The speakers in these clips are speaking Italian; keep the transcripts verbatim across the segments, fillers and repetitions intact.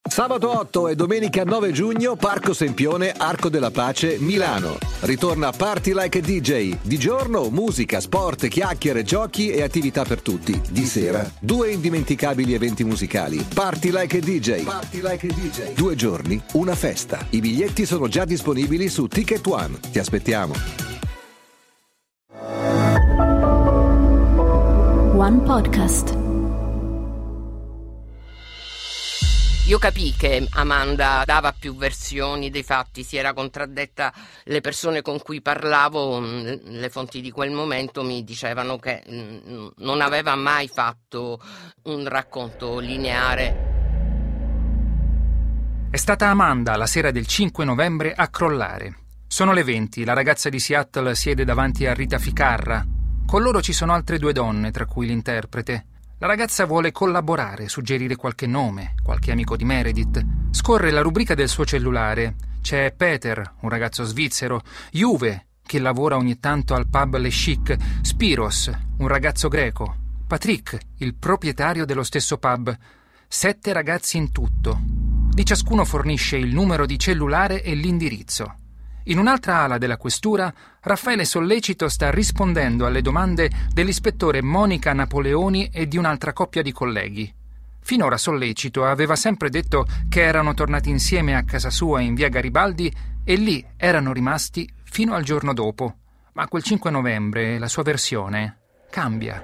Sabato otto e domenica nove giugno, Parco Sempione, Arco della Pace, Milano. Ritorna Party Like a D J. Di giorno, musica, sport, chiacchiere, giochi e attività per tutti. Di sera, due indimenticabili eventi musicali. Party Like a D J. Party Like a D J. Due giorni, una festa. I biglietti sono già disponibili su Ticket One. Ti aspettiamo. One Podcast. Io capii che Amanda dava più versioni dei fatti, si era contraddetta. Le persone con cui parlavo, le fonti di quel momento, mi dicevano che non aveva mai fatto un racconto lineare. È stata Amanda la sera del cinque novembre a crollare. Sono le venti, la ragazza di Seattle siede davanti a Rita Ficarra. Con loro ci sono altre due donne, tra cui l'interprete. La ragazza vuole collaborare, suggerire qualche nome, qualche amico di Meredith. Scorre la rubrica del suo cellulare. C'è Peter, un ragazzo svizzero, Juve, che lavora ogni tanto al pub Le Chic, Spiros, un ragazzo greco, Patrick, il proprietario dello stesso pub. Sette ragazzi in tutto. Di ciascuno fornisce il numero di cellulare e l'indirizzo. In un'altra ala della questura, Raffaele Sollecito sta rispondendo alle domande dell'ispettore Monica Napoleoni e di un'altra coppia di colleghi. Finora Sollecito aveva sempre detto che erano tornati insieme a casa sua in via Garibaldi e lì erano rimasti fino al giorno dopo. Ma quel cinque novembre la sua versione cambia.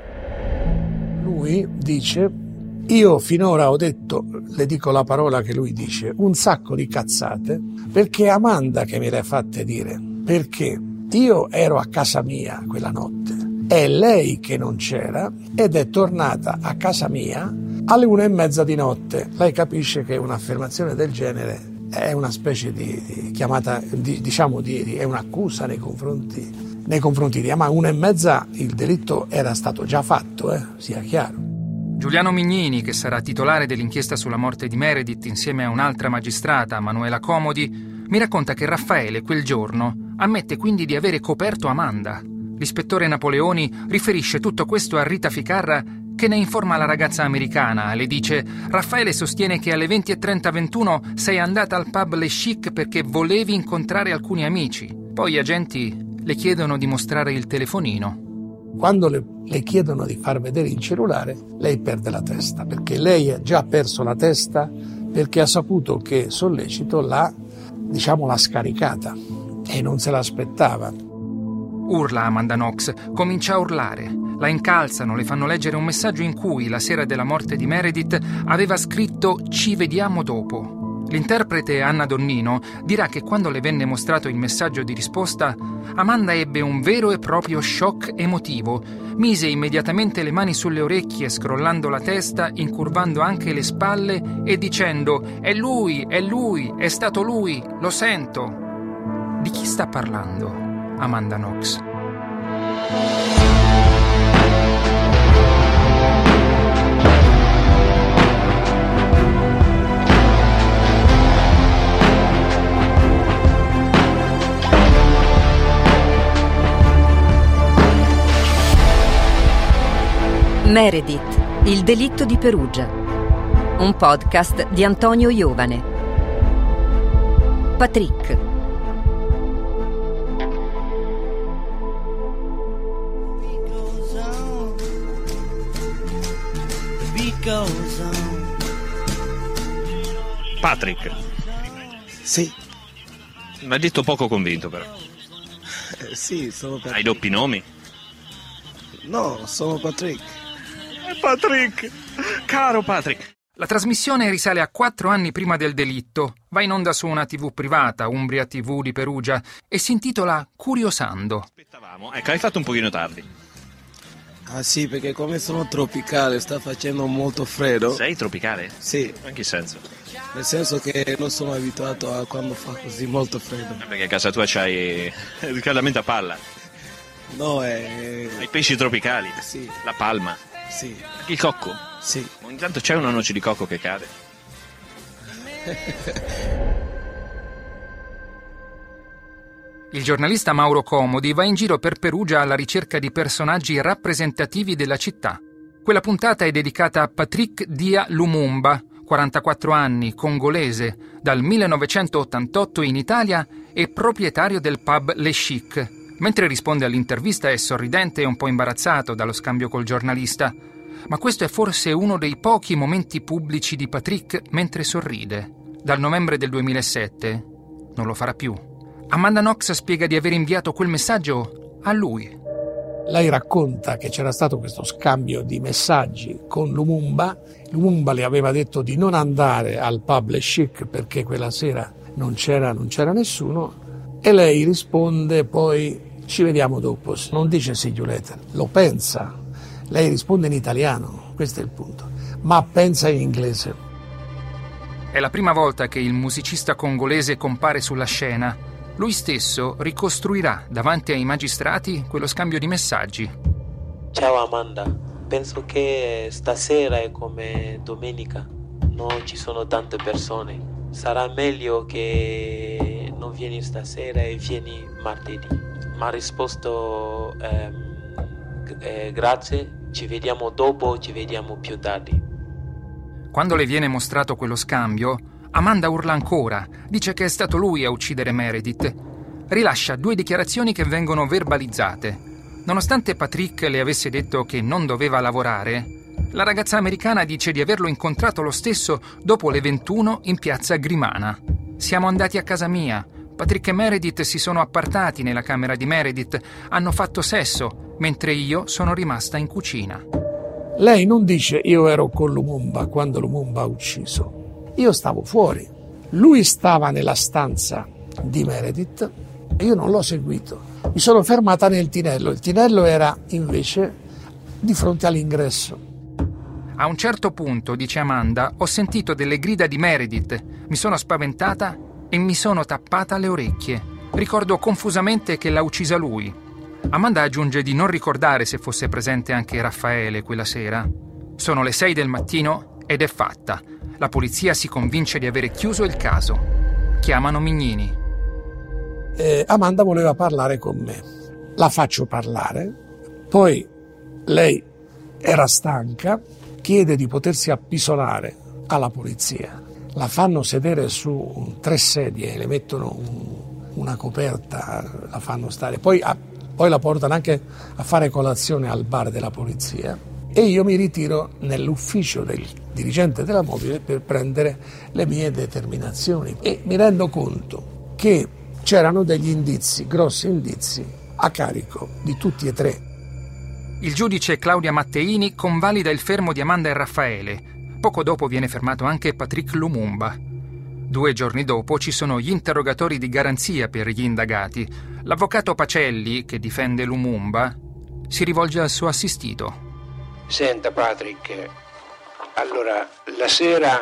Lui dice: io finora ho detto, le dico la parola che lui dice, un sacco di cazzate, perché è Amanda che me le ha fatte dire, perché io ero a casa mia quella notte, è lei che non c'era ed è tornata a casa mia alle una e mezza di notte. Lei capisce che un'affermazione del genere è una specie di, di chiamata, di, diciamo, di, di, è un'accusa nei confronti, nei confronti di Amanda. Una e mezza il delitto era stato già fatto, eh, sia chiaro. Giuliano Mignini, che sarà titolare dell'inchiesta sulla morte di Meredith insieme a un'altra magistrata, Manuela Comodi, mi racconta che Raffaele quel giorno ammette quindi di avere coperto Amanda. L'ispettore Napoleoni riferisce tutto questo a Rita Ficarra, che ne informa la ragazza americana. Le dice: Raffaele sostiene che alle venti e trenta ventuno sei andata al pub Le Chic perché volevi incontrare alcuni amici. Poi gli agenti le chiedono di mostrare il telefonino. Quando le, le chiedono di far vedere il cellulare, lei perde la testa, perché lei ha già perso la testa perché ha saputo che Sollecito l'ha, diciamo, l'ha scaricata e non se l'aspettava. Urla Amanda Knox, comincia a urlare. La incalzano, le fanno leggere un messaggio in cui, la sera della morte di Meredith, aveva scritto «Ci vediamo dopo». L'interprete Anna Donnino dirà che quando le venne mostrato il messaggio di risposta, Amanda ebbe un vero e proprio shock emotivo. Mise immediatamente le mani sulle orecchie, scrollando la testa, incurvando anche le spalle e dicendo «È lui, è lui, è stato lui, lo sento». Di chi sta parlando Amanda Knox? Meredith, il delitto di Perugia. Un podcast di Antonio Iovane. Patrick. Patrick. Sì. Mi hai detto poco convinto, però. Eh, sì, sono Patrick. Hai doppi nomi? No, sono Patrick. Patrick, caro Patrick. La trasmissione risale a quattro anni prima del delitto, va in onda su una tivù privata, Umbria tivù di Perugia, e si intitola Curiosando. Aspettavamo, ecco, hai fatto un pochino tardi. Ah sì, perché come sono tropicale, sta facendo molto freddo. Sei tropicale? Sì. In che senso? Nel senso che non sono abituato a quando fa così molto freddo. Perché a casa tua c'hai il riscaldamento a palla. No, è... Hai pesci tropicali? Sì. La palma? Sì. Il cocco? Sì. Ogni tanto c'è una noce di cocco che cade. Il giornalista Mauro Comodi va in giro per Perugia alla ricerca di personaggi rappresentativi della città. Quella puntata è dedicata a Patrick Dia Lumumba, quarantaquattro anni, congolese, dal millenovecentottantotto in Italia e proprietario del pub Le Chic. Mentre risponde all'intervista è sorridente e un po' imbarazzato dallo scambio col giornalista. Ma questo è forse uno dei pochi momenti pubblici di Patrick mentre sorride. Dal novembre del duemilasette non lo farà più. Amanda Knox spiega di aver inviato quel messaggio a lui. Lei racconta che c'era stato questo scambio di messaggi con Lumumba. Lumumba le aveva detto di non andare al pub Le Chic perché quella sera non c'era, non c'era nessuno, e lei risponde poi ci vediamo dopo. Non dice see you later, lo pensa. Lei risponde in italiano, questo è il punto, ma pensa in inglese. È la prima volta che il musicista congolese compare sulla scena. Lui stesso ricostruirà davanti ai magistrati quello scambio di messaggi. Ciao Amanda, penso che stasera è come domenica, non ci sono tante persone. Sarà meglio che non vieni stasera e vieni martedì. Mi ha risposto ehm, eh, grazie, ci vediamo dopo, ci vediamo più tardi. Quando le viene mostrato quello scambio, Amanda urla ancora, dice che è stato lui a uccidere Meredith. Rilascia due dichiarazioni che vengono verbalizzate. Nonostante Patrick le avesse detto che non doveva lavorare, la ragazza americana dice di averlo incontrato lo stesso dopo le ventuno in piazza Grimana. Siamo andati a casa mia. Patrick e Meredith si sono appartati nella camera di Meredith, hanno fatto sesso, mentre io sono rimasta in cucina. Lei non dice io ero con Lumumba quando Lumumba ha ucciso. Io stavo fuori. Lui stava nella stanza di Meredith e io non l'ho seguito. Mi sono fermata nel tinello. Il tinello era invece di fronte all'ingresso. A un certo punto, dice Amanda, ho sentito delle grida di Meredith. Mi sono spaventata e mi sono tappata le orecchie. Ricordo confusamente che l'ha uccisa lui. Amanda aggiunge di non ricordare se fosse presente anche Raffaele quella sera. Sono le sei del mattino ed è fatta. La polizia si convince di avere chiuso il caso. Chiamano Mignini. Eh, Amanda voleva parlare con me. La faccio parlare. Poi lei era stanca, chiede di potersi appisolare alla polizia. La fanno sedere su tre sedie, le mettono un, una coperta, la fanno stare. Poi, a, poi la portano anche a fare colazione al bar della polizia. E io mi ritiro nell'ufficio del dirigente della mobile per prendere le mie determinazioni. E mi rendo conto che c'erano degli indizi, grossi indizi, a carico di tutti e tre. Il giudice Claudia Matteini convalida il fermo di Amanda e Raffaele. Poco dopo viene fermato anche Patrick Lumumba. Due giorni dopo ci sono gli interrogatori di garanzia per gli indagati. L'avvocato Pacelli, che difende Lumumba, si rivolge al suo assistito. Senta Patrick, allora la sera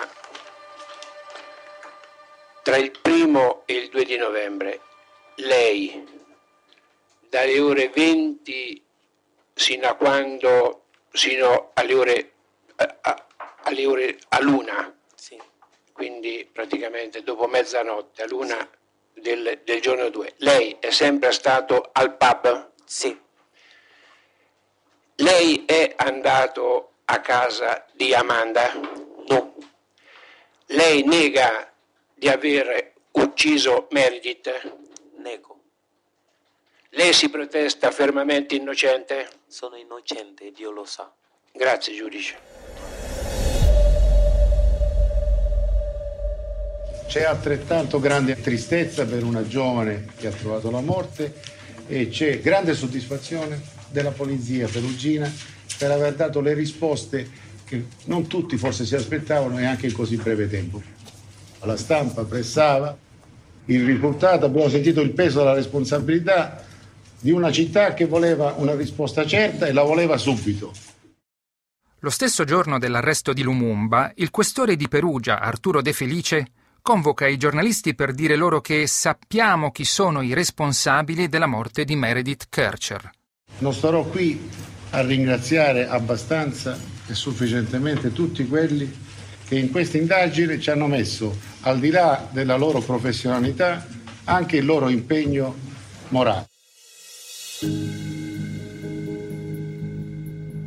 tra il primo e il due di novembre lei dalle ore venti sino a quando sino alle ore a, a, alle ore a luna, Sì. quindi praticamente dopo mezzanotte a luna del, del giorno due, lei è sempre stato al pub? Sì. Lei è andato a casa di Amanda? No. Lei nega di aver ucciso Meredith? Nego. Lei si protesta fermamente innocente? Sono innocente, Dio lo sa. Grazie, giudice. C'è altrettanto grande tristezza per una giovane che ha trovato la morte e c'è grande soddisfazione della polizia perugina per aver dato le risposte che non tutti forse si aspettavano e anche in così breve tempo. La stampa pressava il risultato, abbiamo sentito il peso della responsabilità di una città che voleva una risposta certa e la voleva subito. Lo stesso giorno dell'arresto di Lumumba, il questore di Perugia, Arturo De Felice, convoca i giornalisti per dire loro che sappiamo chi sono i responsabili della morte di Meredith Kercher. Non starò qui a ringraziare abbastanza e sufficientemente tutti quelli che in questa indagine ci hanno messo, al di là della loro professionalità, anche il loro impegno morale.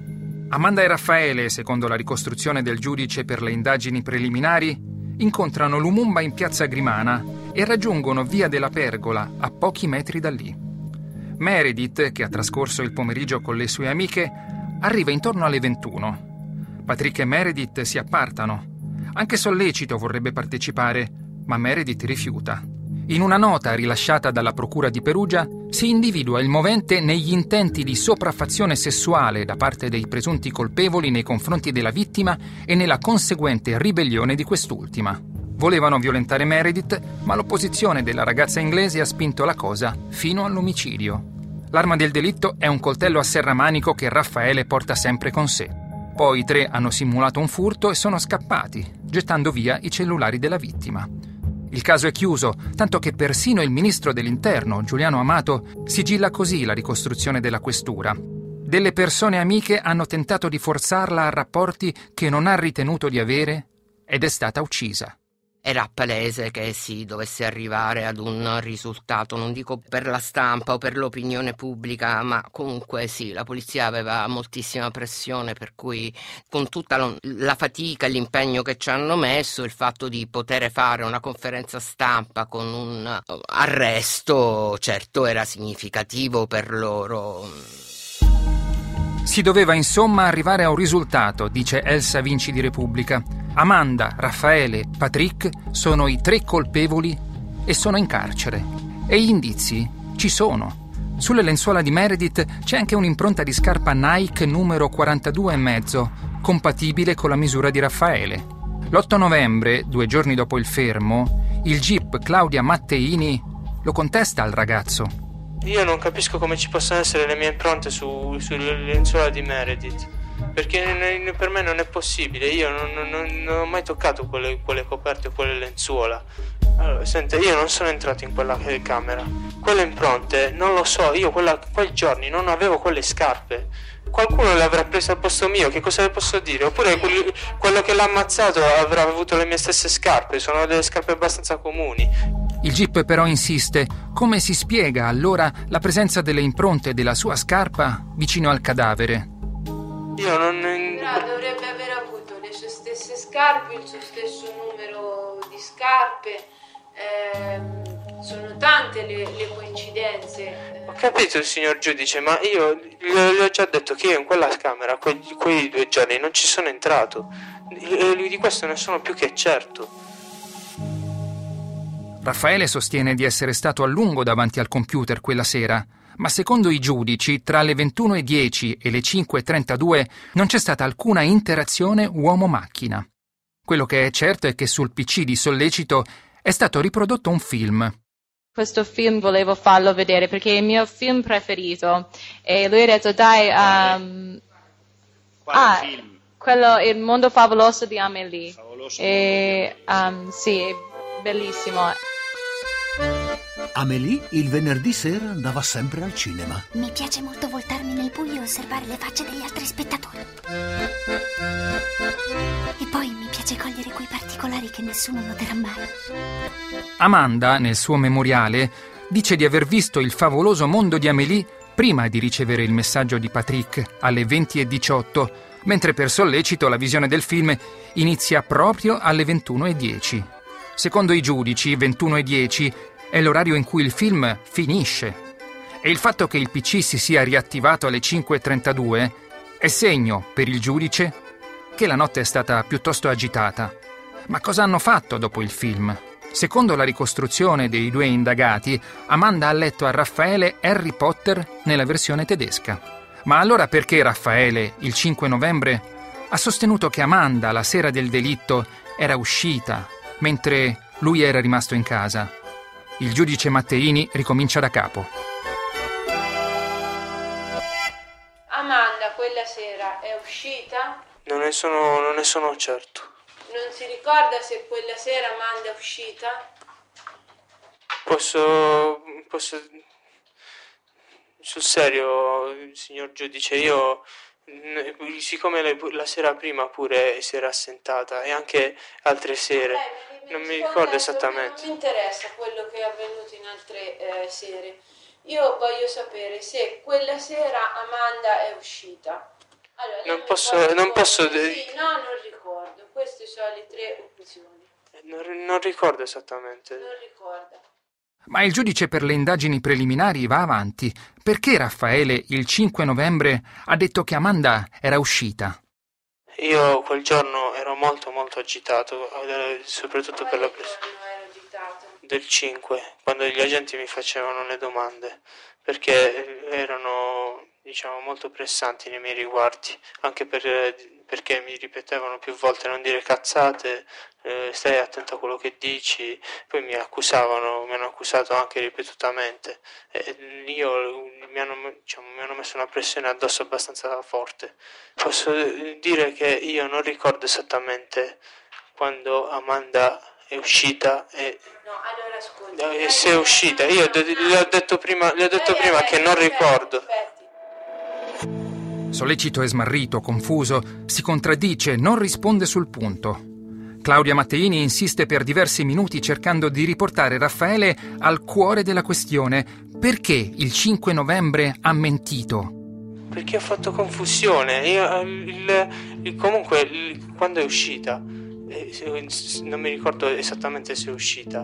Amanda e Raffaele, secondo la ricostruzione del giudice per le indagini preliminari, incontrano Lumumba in piazza Grimana e raggiungono via della Pergola, a pochi metri da lì. Meredith, che ha trascorso il pomeriggio con le sue amiche, arriva intorno alle ventuno. Patrick e Meredith si appartano. Anche Sollecito vorrebbe partecipare, ma Meredith rifiuta. In una nota rilasciata dalla Procura di Perugia si individua il movente negli intenti di sopraffazione sessuale da parte dei presunti colpevoli nei confronti della vittima e nella conseguente ribellione di quest'ultima. Volevano violentare Meredith, ma l'opposizione della ragazza inglese ha spinto la cosa fino all'omicidio. L'arma del delitto è un coltello a serramanico che Raffaele porta sempre con sé. Poi i tre hanno simulato un furto e sono scappati, gettando via i cellulari della vittima. Il caso è chiuso, tanto che persino il ministro dell'Interno, Giuliano Amato, sigilla così la ricostruzione della questura. Delle persone amiche hanno tentato di forzarla a rapporti che non ha ritenuto di avere ed è stata uccisa. Era palese che si dovesse arrivare ad un risultato, non dico per la stampa o per l'opinione pubblica, ma comunque sì, la polizia aveva moltissima pressione, per cui con tutta la fatica e l'impegno che ci hanno messo, il fatto di poter fare una conferenza stampa con un arresto, certo era significativo per loro. Si doveva insomma arrivare a un risultato, dice Elsa Vinci di Repubblica. Amanda, Raffaele, Patrick sono i tre colpevoli e sono in carcere. E gli indizi ci sono. Sulle lenzuola di Meredith c'è anche un'impronta di scarpa Nike numero quarantadue e mezzo, compatibile con la misura di Raffaele. L'otto novembre, due giorni dopo il fermo, il G I P Claudia Matteini lo contesta al ragazzo. Io non capisco come ci possano essere le mie impronte su, sulle lenzuola di Meredith, perché per me non è possibile. Io non, non, non ho mai toccato quelle, quelle coperte o quelle lenzuola. Allora, sente, io non sono entrato in quella camera. Quelle impronte, non lo so, io quella, quei giorni non avevo quelle scarpe. Qualcuno le avrà prese al posto mio, che cosa le posso dire? Oppure quelli, quello che l'ha ammazzato avrà avuto le mie stesse scarpe, sono delle scarpe abbastanza comuni. Il G I P però insiste. Come si spiega allora la presenza delle impronte della sua scarpa vicino al cadavere? Io non... Però dovrebbe aver avuto le sue stesse scarpe, il suo stesso numero di scarpe. Eh, sono tante le, le coincidenze. Ho capito, signor giudice, ma io le, le ho già detto che io in quella camera quei, quei due giorni non ci sono entrato. E di questo ne sono più che certo. Raffaele sostiene di essere stato a lungo davanti al computer quella sera, ma secondo i giudici tra le ventuno e dieci e le cinque e trentadue non c'è stata alcuna interazione uomo-macchina. Quello che è certo è che sul P C di Sollecito è stato riprodotto un film. Questo film volevo farlo vedere perché è il mio film preferito e lui ha detto dai... Um... Quale ah, film? Quello, Il mondo favoloso di Amélie. Favoloso e, um, sì, è bellissimo. Amélie il venerdì sera andava sempre al cinema. Mi piace molto voltarmi nel buio e osservare le facce degli altri spettatori. E poi mi piace cogliere quei particolari che nessuno noterà mai. Amanda, nel suo memoriale, dice di aver visto Il favoloso mondo di Amélie prima di ricevere il messaggio di Patrick alle venti e diciotto, mentre per Sollecito la visione del film inizia proprio alle ventuno e dieci. Secondo i giudici, ventuno e dieci è l'orario in cui il film finisce. E il fatto che il P C si sia riattivato alle cinque e trentadue è segno, per il giudice, che la notte è stata piuttosto agitata. Ma cosa hanno fatto dopo il film? Secondo la ricostruzione dei due indagati, Amanda ha letto a Raffaele Harry Potter nella versione tedesca. Ma allora perché Raffaele, il cinque novembre, ha sostenuto che Amanda, la sera del delitto, era uscita, mentre lui era rimasto in casa? Il giudice Matteini ricomincia da capo. Amanda quella sera è uscita? Non ne sono, non ne sono certo. Non si ricorda se quella sera Amanda è uscita? Posso... posso... Sul serio, signor giudice, io... Siccome lei la sera prima pure si era assentata e anche altre sere, eh, mi, mi non mi ricordo esattamente. Non mi interessa quello che è avvenuto in altre eh, sere. Io voglio sapere se quella sera Amanda è uscita. Allora, non non posso, ricordo non posso come- de- sì, no, non ricordo. Queste sono le tre opzioni. non, non ricordo esattamente. Non ricorda. Ma il giudice per le indagini preliminari va avanti. Perché Raffaele il cinque novembre ha detto che Amanda era uscita? Io quel giorno ero molto molto agitato, eh, soprattutto per la presa del cinque, quando gli agenti mi facevano le domande, perché erano, diciamo, molto pressanti nei miei riguardi, anche per, perché mi ripetevano più volte non dire cazzate, eh, stai attento a quello che dici, poi mi accusavano, mi hanno accusato anche ripetutamente, e io mi hanno, diciamo, mi hanno messo una pressione addosso abbastanza forte. Posso dire che io non ricordo esattamente quando Amanda è uscita e No, allora ascolta. e se è uscita. Io le ho detto prima, le ho detto prima che non ricordo. Sollecito e smarrito, confuso, si contraddice, non risponde sul punto. Claudia Matteini insiste per diversi minuti cercando di riportare Raffaele al cuore della questione. Perché il cinque novembre ha mentito? Perché ho fatto confusione. Io, il, il, comunque, il, quando è uscita, eh, non mi ricordo esattamente se è uscita.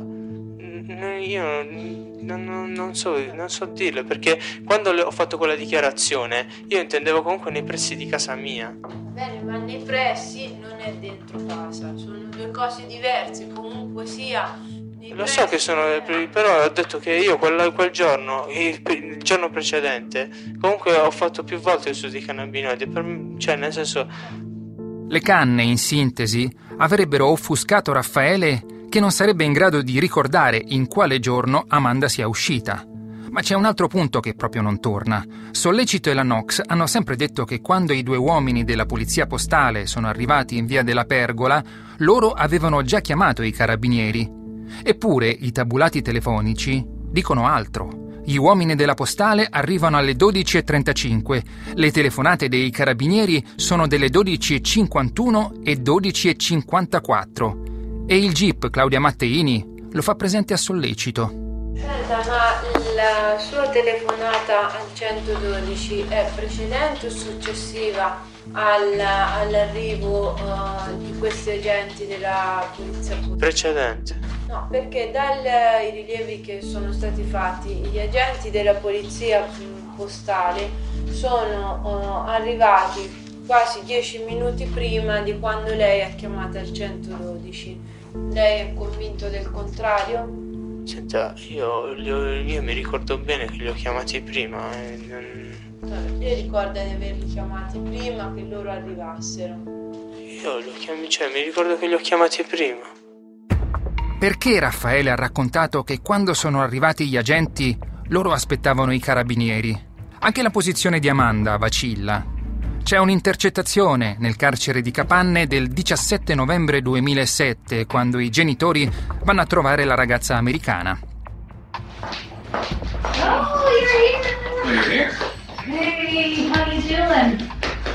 N- Io non, non, non so, non so dirle, perché quando le, ho fatto quella dichiarazione, io intendevo comunque nei pressi di casa mia. Bene, ma nei pressi non è dentro casa, sono due cose diverse, comunque sia. Lo so che sono, però ho detto che io quel, quel giorno, il, il giorno precedente, comunque ho fatto più volte uso di cannabinoidi, per, cioè nel senso... Le canne, in sintesi, avrebbero offuscato Raffaele, che non sarebbe in grado di ricordare in quale giorno Amanda sia uscita. Ma c'è un altro punto che proprio non torna. Sollecito e la Knox hanno sempre detto che quando i due uomini della polizia postale sono arrivati in via della Pergola, loro avevano già chiamato i carabinieri. Eppure i tabulati telefonici dicono altro. Gli uomini della postale arrivano alle dodici e trentacinque. Le telefonate dei carabinieri sono delle dodici e cinquantuno e dodici e cinquantaquattro. E il Jeep Claudia Matteini lo fa presente a Sollecito. Senta, ma la sua telefonata al centododici è precedente o successiva al, all'arrivo uh, di questi agenti della polizia postale? Precedente. No, perché dai rilievi che sono stati fatti, gli agenti della polizia postale sono uh, arrivati quasi dieci minuti prima di quando lei ha chiamato al centododici. Lei è convinto del contrario? Senta, io, io, io mi ricordo bene che li ho chiamati prima. E non... Lei ricorda di averli chiamati prima che loro arrivassero? Io li ho chiamati, cioè mi ricordo che li ho chiamati prima. Perché Raffaele ha raccontato che quando sono arrivati gli agenti, loro aspettavano i carabinieri? Anche la posizione di Amanda vacilla. C'è un'intercettazione nel carcere di Capanne del diciassette novembre duemilasette, quando i genitori vanno a trovare la ragazza americana. Oh, you're here. Hey, how you doing?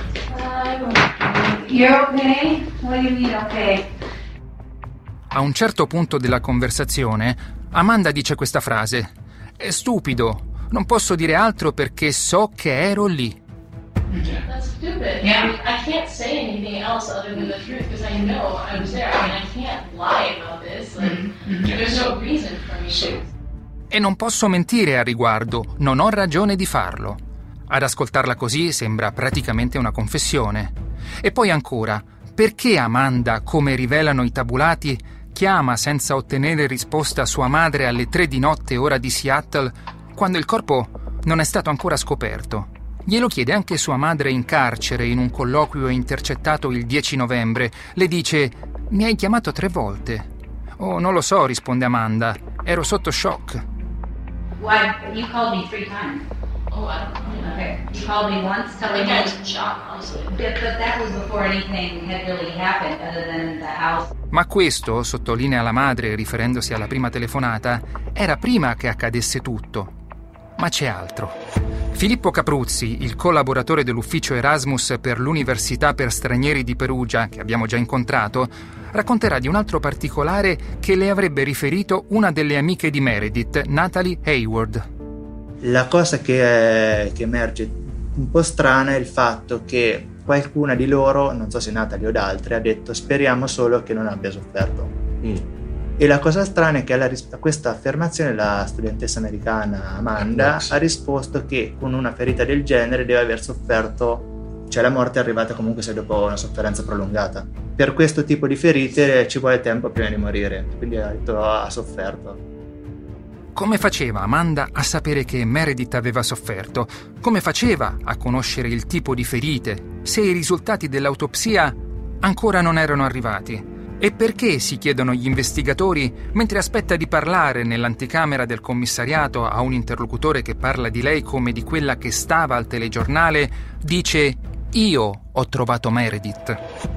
Uh, you're okay? What do you mean okay? A un certo punto della conversazione, Amanda dice questa frase: «È stupido, non posso dire altro perché so che ero lì». That's stupid. Yeah. I mean, I can't say anything else other than the truth because I know I was there. I mean, I can't lie about this. Like, mm-hmm. There's no reason for me to. E non posso mentire a riguardo, non ho ragione di farlo. Ad ascoltarla così sembra praticamente una confessione. E poi ancora, perché Amanda, come rivelano i tabulati, chiama senza ottenere risposta sua madre alle tre di notte ora di Seattle, quando il corpo non è stato ancora scoperto? Glielo chiede anche sua madre in carcere in un colloquio intercettato il dieci novembre. Le dice: «Mi hai chiamato tre volte». «Oh, non lo so», risponde Amanda. «Ero sotto shock». Why? You called me three times. Oh, I don't know. Okay. You called me once telling me I was in shock, honestly. But, but that was before anything had really happened other than the house. Ma questo, sottolinea la madre riferendosi alla prima telefonata, era prima che accadesse tutto. Ma c'è altro. Filippo Capruzzi, il collaboratore dell'ufficio Erasmus per l'Università per Stranieri di Perugia, che abbiamo già incontrato, racconterà di un altro particolare che le avrebbe riferito una delle amiche di Meredith, Natalie Hayward. La cosa che, che emerge un po' strana è il fatto che qualcuna di loro, non so se Natalie o da altre, ha detto speriamo solo che non abbia sofferto. Mm. E la cosa strana è che alla ris- a questa affermazione la studentessa americana Amanda ah, sì. ha risposto che con una ferita del genere deve aver sofferto, cioè la morte è arrivata comunque se dopo una sofferenza prolungata. Per questo tipo di ferite ci vuole tempo prima di morire, quindi ha detto ha sofferto. Come faceva Amanda a sapere che Meredith aveva sofferto? Come faceva a conoscere il tipo di ferite, se i risultati dell'autopsia ancora non erano arrivati? E perché, si chiedono gli investigatori, mentre aspetta di parlare nell'anticamera del commissariato a un interlocutore che parla di lei come di quella che stava al telegiornale, dice «Io ho trovato Meredith».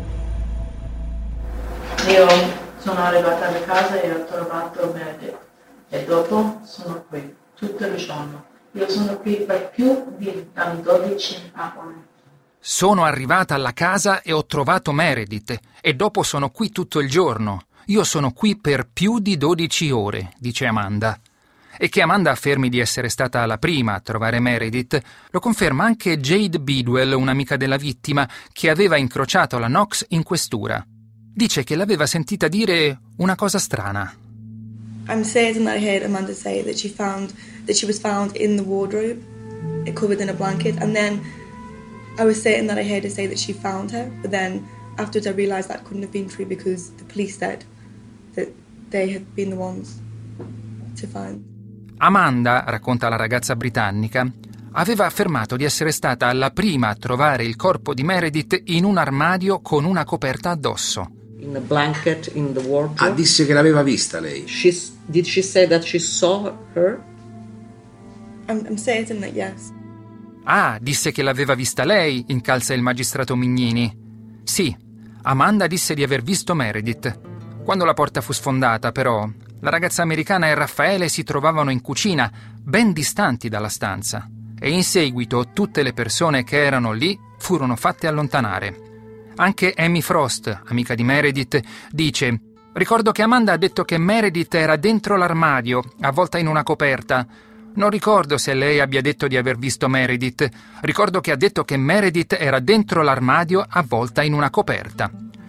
Io sono arrivata a casa e ho trovato Meredith e dopo sono qui tutto il giorno. Io sono qui per più di dodici anni. Sono arrivata alla casa e ho trovato Meredith e dopo sono qui tutto il giorno. Io sono qui per più di dodici ore, dice Amanda. E che Amanda affermi di essere stata la prima a trovare Meredith lo conferma anche Jade Bidwell, un'amica della vittima, che aveva incrociato la Knox in questura. Dice che l'aveva sentita dire una cosa strana. I'm certain I heard Amanda say that she found that she was found in the wardrobe, covered in a blanket, and then I was certain that I heard her say that she found her, but then afterwards I realised that couldn't have been true because the police said that they had been the ones to find. Amanda, racconta la ragazza britannica, aveva affermato di essere stata la prima a trovare il corpo di Meredith in un armadio con una coperta addosso. In a blanket in the wardrobe. Ah, disse che l'aveva vista lei. She's, did she say that she saw her? I'm, I'm certain that yes. Ah, disse che l'aveva vista lei, incalza il magistrato Mignini. Sì, Amanda disse di aver visto Meredith. Quando la porta fu sfondata, però, la ragazza americana e Raffaele si trovavano in cucina, ben distanti dalla stanza. E in seguito tutte le persone che erano lì furono fatte allontanare. Anche Amy Frost, amica di Meredith, dice: «Ricordo che Amanda ha detto che Meredith era dentro l'armadio, avvolta in una coperta. Non ricordo se lei abbia detto di aver visto Meredith. Ricordo che ha detto che Meredith era dentro l'armadio avvolta in una coperta».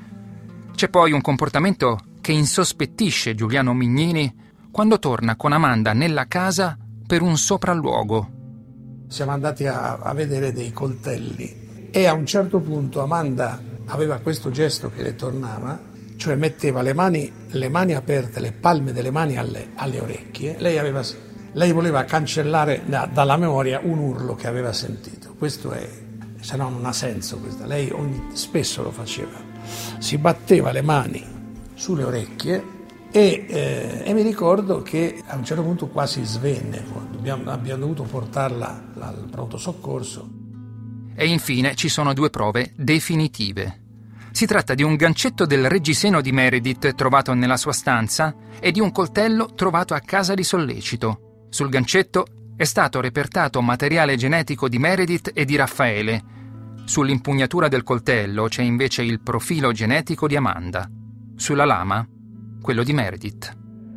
C'è poi un comportamento che insospettisce Giuliano Mignini quando torna con Amanda nella casa per un sopralluogo. Siamo andati a, a vedere dei coltelli e a un certo punto Amanda aveva questo gesto che le tornava, cioè metteva le mani, le mani aperte, le palme delle mani alle, alle orecchie. Lei aveva... Lei voleva cancellare da, dalla memoria un urlo che aveva sentito. Questo è, se no non ha senso questo. Lei ogni, spesso lo faceva. Si batteva le mani sulle orecchie e, eh, e mi ricordo che a un certo punto quasi svenne. Dobbiamo, abbiamo dovuto portarla al pronto soccorso. E infine ci sono due prove definitive. Si tratta di un gancetto del reggiseno di Meredith trovato nella sua stanza e di un coltello trovato a casa di Sollecito. Sul gancetto è stato repertato materiale genetico di Meredith e di Raffaele. Sull'impugnatura del coltello c'è invece il profilo genetico di Amanda. Sulla lama, quello di Meredith.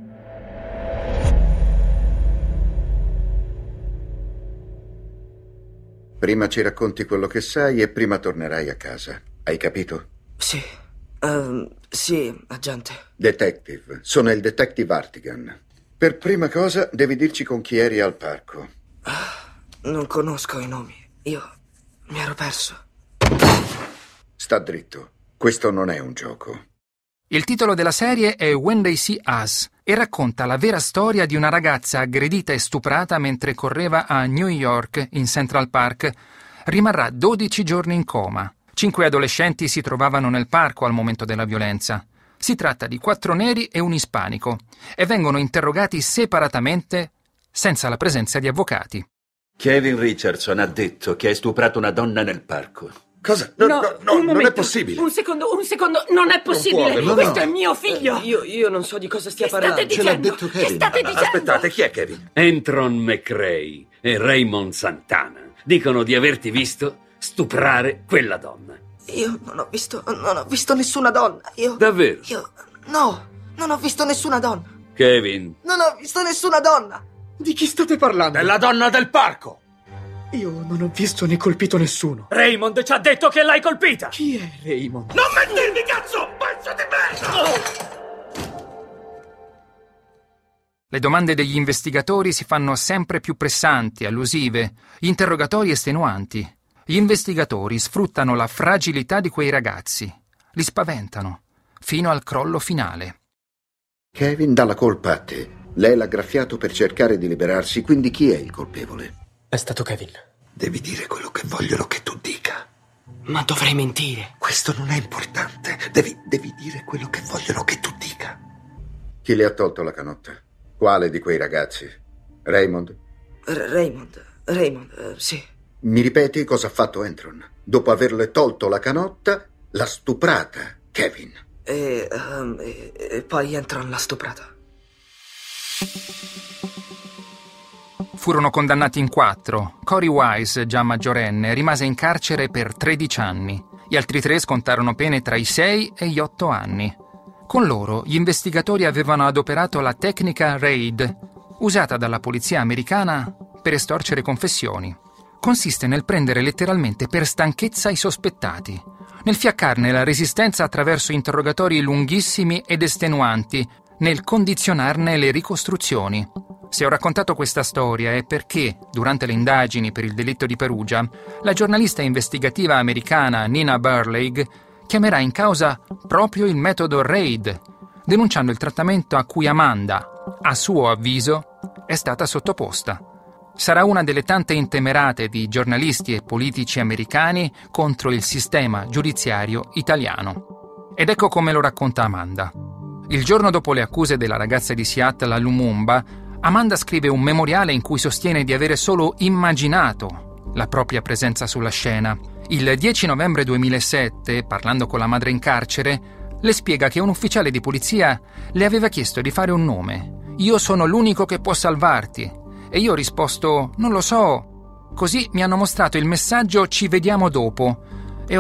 Prima ci racconti quello che sai e prima tornerai a casa. Hai capito? Sì. Uh, sì, agente. Detective. Sono il detective Artigan. Per prima cosa devi dirci con chi eri al parco. Non conosco i nomi. Io mi ero perso. Sta dritto. Questo non è un gioco. Il titolo della serie è When They See Us e racconta la vera storia di una ragazza aggredita e stuprata mentre correva a New York, in Central Park. Rimarrà dodici giorni in coma. Cinque adolescenti si trovavano nel parco al momento della violenza. Si tratta di quattro neri e un ispanico e vengono interrogati separatamente senza la presenza di avvocati. Kevin Richardson ha detto che hai stuprato una donna nel parco. Cosa? No, no, no, no non è possibile. Un secondo, un secondo, non è possibile. Non può, no, Questo no. è mio figlio. Io, io non so di cosa stia che parlando. State dicendo? Ce l'ha detto Kevin. Che state dicendo? Aspettate, chi è Kevin? Entron McRae e Raymond Santana dicono di averti visto stuprare quella donna. Io non ho visto, non ho visto nessuna donna. Io... Davvero? Io... No, non ho visto nessuna donna. Kevin. Non ho visto nessuna donna. Di chi state parlando? Della donna del parco. Io non ho visto né colpito nessuno. Raymond ci ha detto che l'hai colpita! Chi è Raymond? Non mentirmi, cazzo! Pezzo di merda! Le domande degli investigatori si fanno sempre più pressanti, allusive, gli interrogatori estenuanti. Gli investigatori sfruttano la fragilità di quei ragazzi, li spaventano, fino al crollo finale. Kevin dà la colpa a te. Lei l'ha graffiato per cercare di liberarsi, quindi chi è il colpevole? È stato Kevin. Devi dire quello che vogliono che tu dica. Ma dovrei mentire. Questo non è importante. Devi, devi dire quello che vogliono che tu dica. Chi le ha tolto la canotta? Quale di quei ragazzi? Raymond? R- Raymond, Raymond, uh, sì. Mi ripeti cosa ha fatto Antron? Dopo averle tolto la canotta, l'ha stuprata, Kevin. E, um, e, e poi Antron l'ha stuprata. Furono condannati in quattro. Corey Wise, già maggiorenne, rimase in carcere per tredici anni. Gli altri tre scontarono pene tra i sei e gli otto anni. Con loro gli investigatori avevano adoperato la tecnica RAID, usata dalla polizia americana per estorcere confessioni. Consiste nel prendere letteralmente per stanchezza i sospettati, nel fiaccarne la resistenza attraverso interrogatori lunghissimi ed estenuanti, nel condizionarne le ricostruzioni. Se ho raccontato questa storia è perché, durante le indagini per il delitto di Perugia, la giornalista investigativa americana Nina Burleigh chiamerà in causa proprio il metodo RAID, denunciando il trattamento a cui Amanda, a suo avviso, è stata sottoposta. Sarà una delle tante intemerate di giornalisti e politici americani contro il sistema giudiziario italiano. Ed ecco come lo racconta Amanda. Il giorno dopo le accuse della ragazza di Seattle a Lumumba, Amanda scrive un memoriale in cui sostiene di avere solo immaginato la propria presenza sulla scena. Il dieci novembre duemilasette, parlando con la madre in carcere, le spiega che un ufficiale di polizia le aveva chiesto di fare un nome. «Io sono l'unico che può salvarti». E io ho risposto «Non lo so». Così mi hanno mostrato il messaggio «Ci vediamo dopo». E ho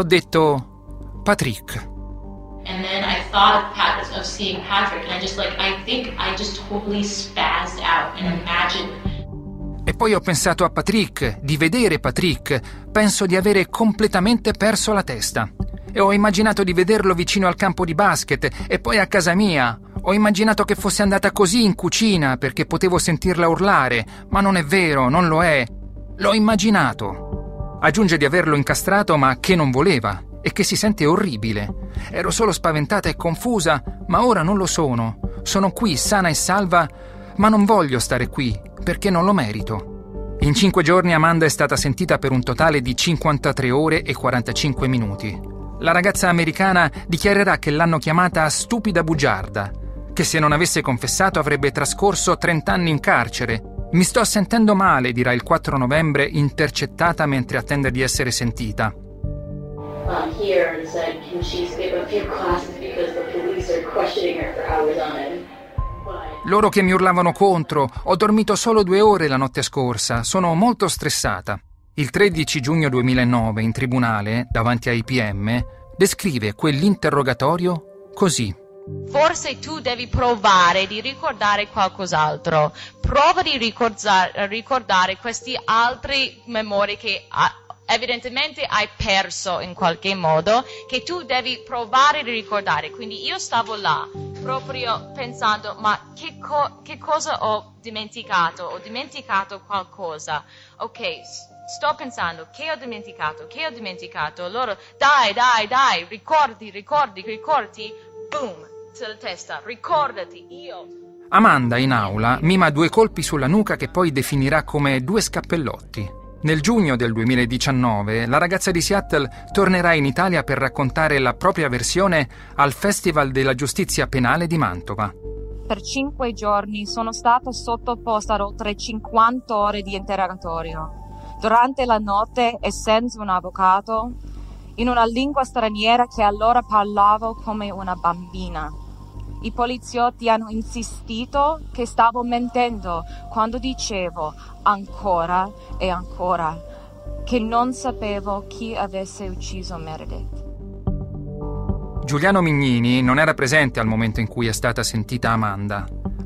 detto «Patrick». And then I thought of, Pat- of seeing Patrick, and I just like, I think I just totally spazzed out and imagined. E poi ho pensato a Patrick, di vedere Patrick. Penso di avere completamente perso la testa. E ho immaginato di vederlo vicino al campo di basket e poi a casa mia. Ho immaginato che fosse andata così in cucina perché potevo sentirla urlare, ma non è vero, non lo è. L'ho immaginato. Aggiunge di averlo incastrato, ma che non voleva e che si sente orribile. Ero solo spaventata e confusa, ma ora non lo sono. Sono qui, sana e salva, ma non voglio stare qui, perché non lo merito. In cinque giorni Amanda è stata sentita per un totale di cinquantatré ore e quarantacinque minuti. La ragazza americana dichiarerà che l'hanno chiamata stupida bugiarda, che se non avesse confessato avrebbe trascorso trent'anni in carcere. Mi sto sentendo male, dirà il quattro novembre, intercettata mentre attende di essere sentita. Um, here and said, can she skip a few classes because the police are questioning her for hours on end. Loro che mi urlavano contro, ho dormito solo due ore la notte scorsa, sono molto stressata. Il tredici giugno duemilanove, in tribunale, davanti ai P M, descrive quell'interrogatorio così. Forse tu devi provare di ricordare qualcos'altro. Prova di ricordare, ricordare questi altri memorie che ha, evidentemente hai perso in qualche modo, che tu devi provare di ricordare. Quindi io stavo là, proprio pensando, ma che, co- che cosa ho dimenticato? Ho dimenticato qualcosa. Ok, sto pensando, che ho dimenticato? Che ho dimenticato? Loro, dai, dai, dai, ricordi, ricordi, ricordi. Boom, sulla testa, ricordati, io. Amanda, in aula, mima due colpi sulla nuca che poi definirà come due scappellotti. Nel giugno del duemiladiciannove, la ragazza di Seattle tornerà in Italia per raccontare la propria versione al Festival della Giustizia Penale di Mantova. Per cinque giorni sono stata sottoposta a oltre cinquanta ore di interrogatorio. Durante la notte e senza un avvocato, in una lingua straniera che allora parlavo come una bambina. I poliziotti hanno insistito che stavo mentendo quando dicevo ancora e ancora che non sapevo chi avesse ucciso Meredith. Giuliano Mignini non era presente al momento in cui è stata sentita Amanda.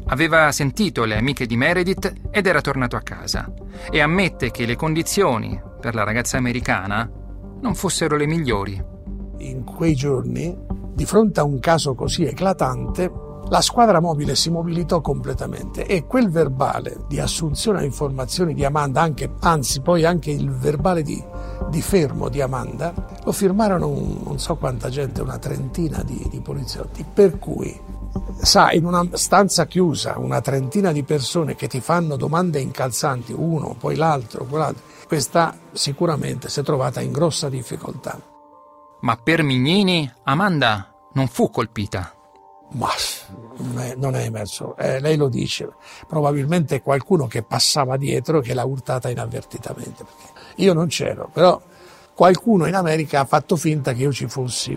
Aveva sentito le amiche di Meredith ed era tornato a casa e ammette che le condizioni per la ragazza americana non fossero le migliori. In quei giorni, di fronte a un caso così eclatante, la squadra mobile si mobilitò completamente e quel verbale di assunzione a informazioni di Amanda, anche, anzi poi anche il verbale di, di fermo di Amanda, lo firmarono un, non so quanta gente, una trentina di, di poliziotti, per cui, sa, in una stanza chiusa, una trentina di persone che ti fanno domande incalzanti, uno, poi l'altro, poi l'altro, questa sicuramente si è trovata in grossa difficoltà. Ma per Mignini, Amanda non fu colpita. Ma non è, non è emerso, eh, lei lo dice, probabilmente qualcuno che passava dietro che l'ha urtata inavvertitamente. Perché io non c'ero, però qualcuno in America ha fatto finta che io ci fossi.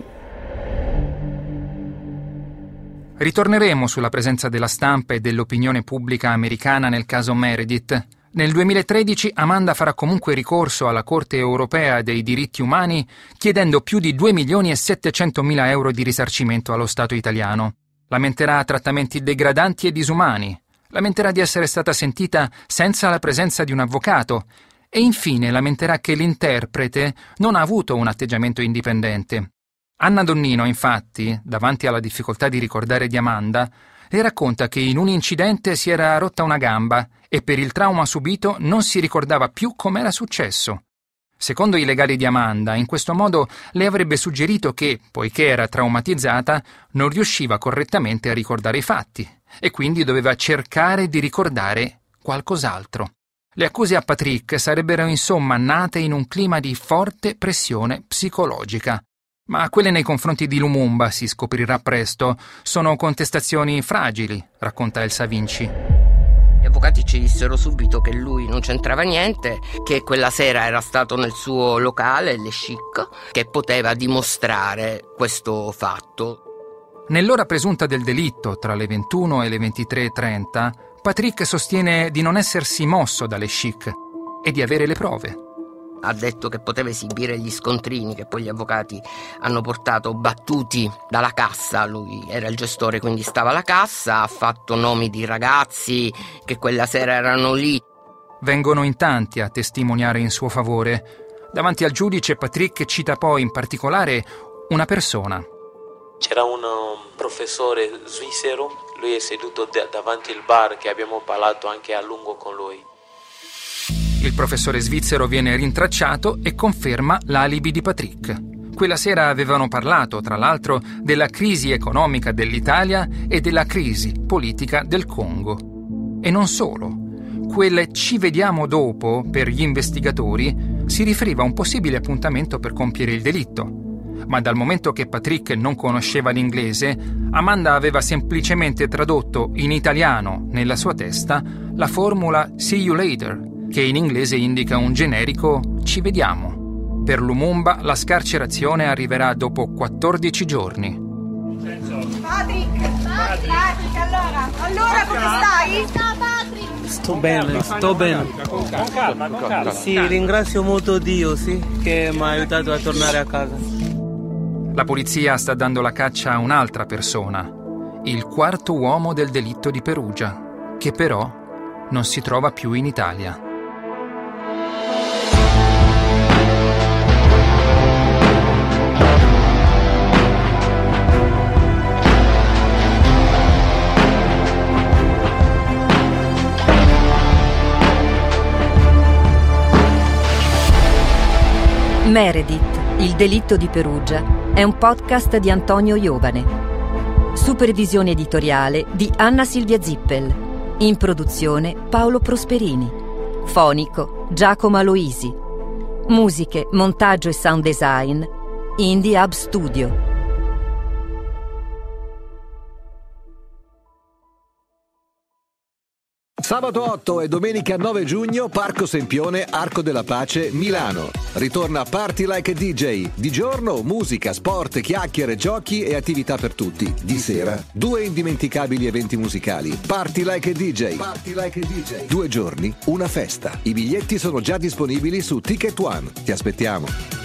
Ritorneremo sulla presenza della stampa e dell'opinione pubblica americana nel caso Meredith. Nel duemilatredici Amanda farà comunque ricorso alla Corte europea dei diritti umani chiedendo più di due milioni e settecentomila euro di risarcimento allo Stato italiano. Lamenterà trattamenti degradanti e disumani. Lamenterà di essere stata sentita senza la presenza di un avvocato. E infine lamenterà che l'interprete non ha avuto un atteggiamento indipendente. Anna Donnino, infatti, davanti alla difficoltà di ricordare di Amanda, le racconta che in un incidente si era rotta una gamba e per il trauma subito non si ricordava più com'era successo. Secondo i legali di Amanda, in questo modo le avrebbe suggerito che, poiché era traumatizzata, non riusciva correttamente a ricordare i fatti e quindi doveva cercare di ricordare qualcos'altro. Le accuse a Patrick sarebbero insomma nate in un clima di forte pressione psicologica. Ma quelle nei confronti di Lumumba, si scoprirà presto, sono contestazioni fragili, racconta Elsa Vinci. Gli avvocati ci dissero subito che lui non c'entrava niente, che quella sera era stato nel suo locale, Le Chic, che poteva dimostrare questo fatto. Nell'ora presunta del delitto, tra le ventuno e le ventitré e trenta, Patrick sostiene di non essersi mosso da Le Chic e di avere le prove. Ha detto che poteva esibire gli scontrini che poi gli avvocati hanno portato battuti dalla cassa. Lui era il gestore, quindi stava alla cassa. Ha fatto nomi di ragazzi che quella sera erano lì. Vengono in tanti a testimoniare in suo favore. Davanti al giudice Patrick cita poi in particolare una persona. C'era un professore svizzero, lui è seduto d- davanti al bar che abbiamo parlato anche a lungo con lui. Il professore svizzero viene rintracciato e conferma l'alibi di Patrick. Quella sera avevano parlato, tra l'altro, della crisi economica dell'Italia e della crisi politica del Congo. E non solo. Quel "ci vediamo dopo" per gli investigatori si riferiva a un possibile appuntamento per compiere il delitto. Ma dal momento che Patrick non conosceva l'inglese, Amanda aveva semplicemente tradotto in italiano, nella sua testa, la formula "see you later", che in inglese indica un generico "ci vediamo". Per Lumumba la scarcerazione arriverà dopo quattordici giorni. Patrick, Patrick, allora, allora come stai? Ciao Patrick. Sto bene, sto bene. Con calma, con calma. Sì, ringrazio molto Dio, sì, che mi ha aiutato a tornare a casa. La polizia sta dando la caccia a un'altra persona, il quarto uomo del delitto di Perugia, che però non si trova più in Italia. Meredith, il delitto di Perugia, è un podcast di Antonio Iovane. Supervisione editoriale di Anna Silvia Zippel. In produzione Paolo Prosperini. Fonico Giacomo Aloisi. Musiche, montaggio e sound design Indie Hub Studio. Sabato otto e domenica nove giugno, Parco Sempione, Arco della Pace, Milano. Ritorna Party Like a D J. Di giorno, musica, sport, chiacchiere, giochi e attività per tutti. Di sera, due indimenticabili eventi musicali. Party Like a D J. Party Like a D J. Due giorni, una festa. I biglietti sono già disponibili su Ticket One. Ti aspettiamo.